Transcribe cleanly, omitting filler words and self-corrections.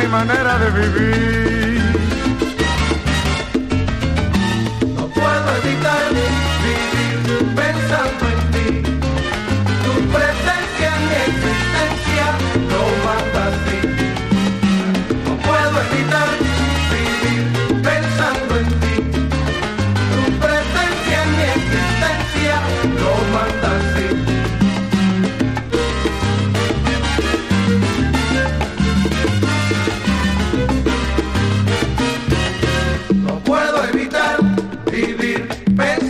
mi manera de vivir. No puedo evitar vivir pensando en ti, tu presencia en mi existencia.